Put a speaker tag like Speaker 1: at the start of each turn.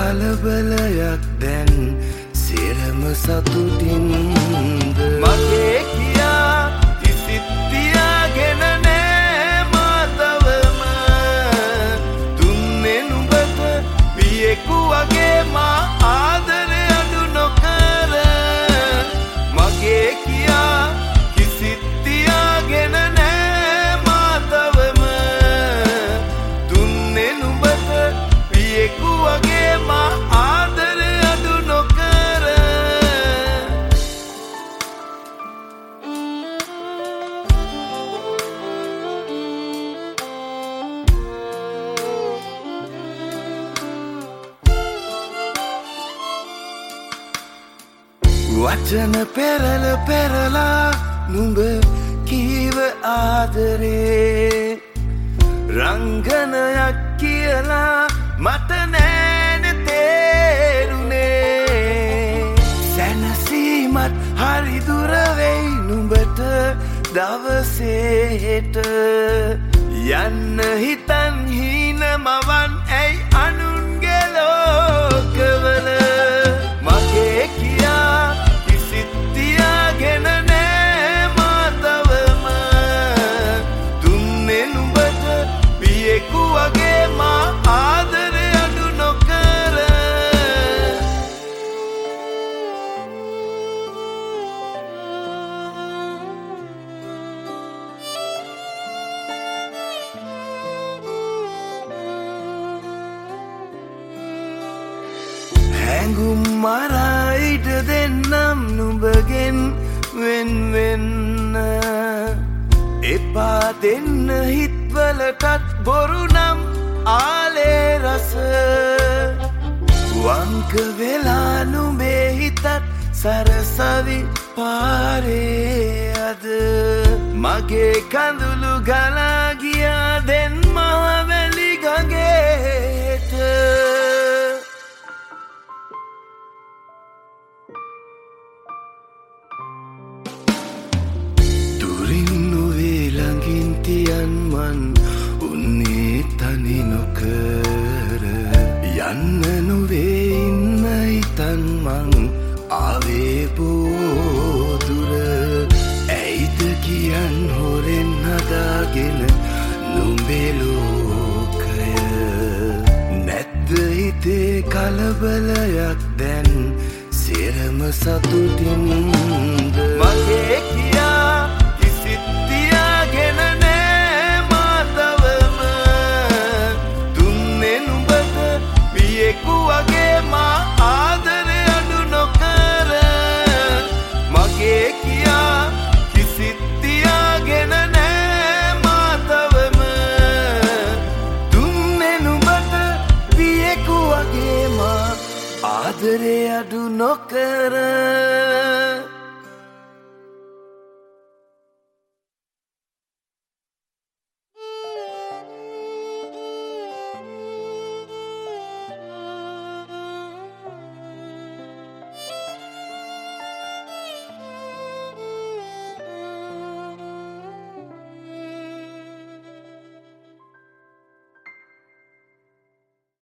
Speaker 1: කලබලයක් දැන් සිරම සතුටින්ද මගේ කියා කිසිත් තියාගෙන නෑ මාතවම දුන්නේ නුඹට පියෙකු වගේ මා ආදරය අඩු නොකර මගේ කියා කිසිත් තියාගෙන නෑ මාතවම දුන්නේ නුඹට පියෙකු වගේ මා ආදරය අඩු නොකර වචන පෙරලා නුඹ කීව ආදරේ රංගනයක් කියලා මට නෑන තේරුනේ සැනසීමත් හරි දුර වෙයි නුඹට දවසේට යන්න හිතන් හීන මවන් ඇයි අනුන්ගේ ලෝකවල මගේ කියා කිසිත් තියාගෙන නෑ මාතවම දුන්නේ නුඹට පියෙකු වගේ මා ආදරය අඩු නොකර හැඟුම් මරයිට දෙන්නම් නුඹගෙන් වෙන්වෙන්න එපා දෙන්න හිත්වලටත් බොරු නම් ආලේ රස වංක වෙලා නුඹේ හිතත් සරසවි පාරේ අද මගේ කඳුළු ගලා ගියා දෙන් මහවැලි ගඟේට තියන්මන් උන්නේ තනි නොකර යන්න නොවේ ඉන්න හිතන්මන් ආවේ බෝදුර ඇයිද කියන් හොරෙන් හදාගෙන නුඹේ ලෝකය නැද්ද හිතේ කලබලයක් දැන් සිරම සතුටින්ද මගේ කියා කිසිත් තියාගෙන නෑ මාතවම දුන්නේ නුඹට පියෙකු වගේ මා ආදරය අඩු නොකර මගේ කියා කිසිත් තියාගෙන නෑ මාතවම දුන්නේ නුඹට පියෙකු වගේ මා ආදරය අඩු නොකර